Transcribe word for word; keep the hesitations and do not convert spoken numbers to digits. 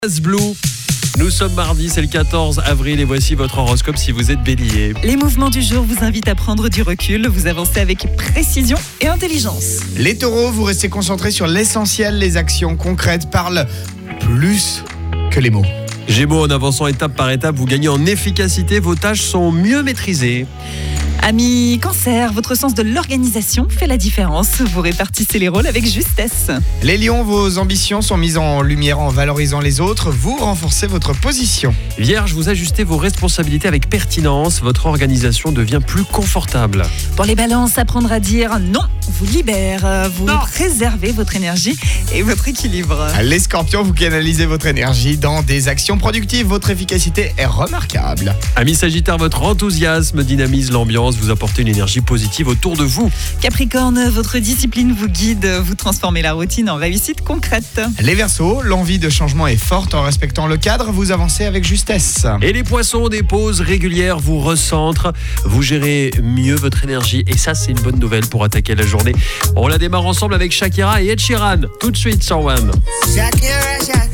Blue. Nous sommes mardi, c'est le quatorze avril et voici votre horoscope si vous êtes bélier. Les mouvements du jour vous invitent à prendre du recul, vous avancez avec précision et intelligence. Les taureaux, vous restez concentrés sur l'essentiel, les actions concrètes parlent plus que les mots. Gémeaux, en avançant étape par étape, vous gagnez en efficacité, vos tâches sont mieux maîtrisées. Amis Cancer, votre sens de l'organisation fait la différence, vous répartissez les rôles avec justesse. Les lions, vos ambitions sont mises en lumière en valorisant les autres, vous renforcez votre position. Vierge, vous ajustez vos responsabilités avec pertinence, votre organisation devient plus confortable. Pour les balances, apprendre à dire non vous libère, vous non. préservez votre énergie et votre équilibre. Les scorpions, vous canalisez votre énergie dans des actions productives, votre efficacité est remarquable. Amis Sagittaire, votre enthousiasme dynamise l'ambiance, vous apportez une énergie positive autour de vous. Capricorne, votre discipline vous guide, vous transformez la routine en réussite concrète. Les Verseaux, l'envie de changement est forte en respectant le cadre, vous avancez avec justesse. Et les Poissons, des pauses régulières vous recentrent, vous gérez mieux votre énergie et ça c'est une bonne nouvelle pour attaquer la journée. On la démarre ensemble avec Shakira et Ed Sheeran, tout de suite sur One. Shakira, Shakira.